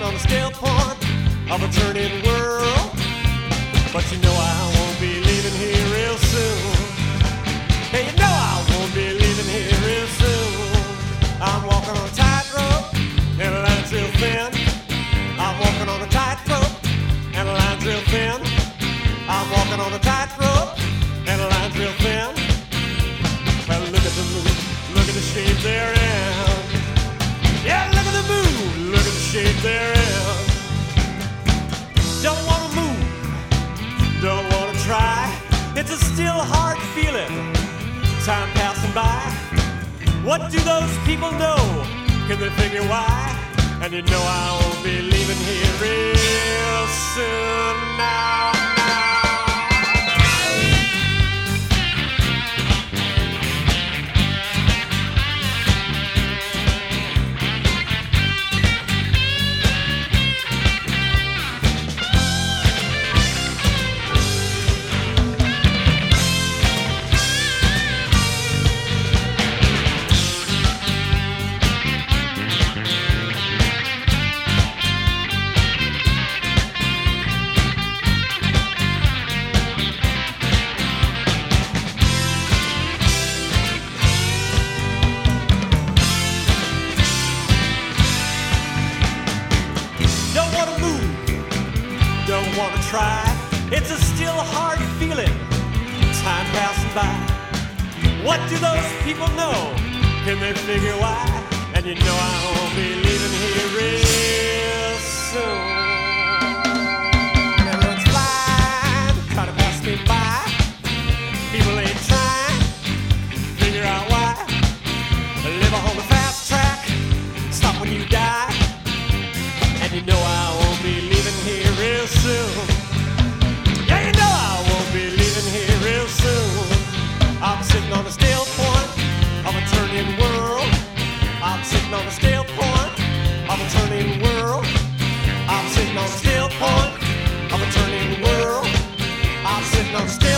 on the scale point of a turning world. But you know I won't be leaving here real soon. Hey, you know I won't be leaving here real soon. I'm walking on a tightrope and the line's real thin. I'm walking on a tightrope and the line's real thin. I'm walking on a tightrope and the line's real thin. Well, look at the moon, look at the shape they're in. Yeah, look at the moon, look at the shape they're in. Don't wanna move, don't wanna try. It's a still hard feeling, time passing by. What do those people know? Can they figure why? And you know I won't be leaving here real soon now. Don't wanna try. It's a still hard feeling, time passing by. What do those people know? Can they figure why? And you know I won't be leaving here real soon. Everyone's flying, try to pass me by. People ain't trying, figure out why. Live on the fast track, stop when you die. And you know I won't be leaving here real soon. Yeah, you know I won't be leaving here real soon. I'm sitting on the scale point of a turning world. I'm sitting on the scale point of a turning world. I'm sitting on the scale point of a turning world. I'm sitting on the scale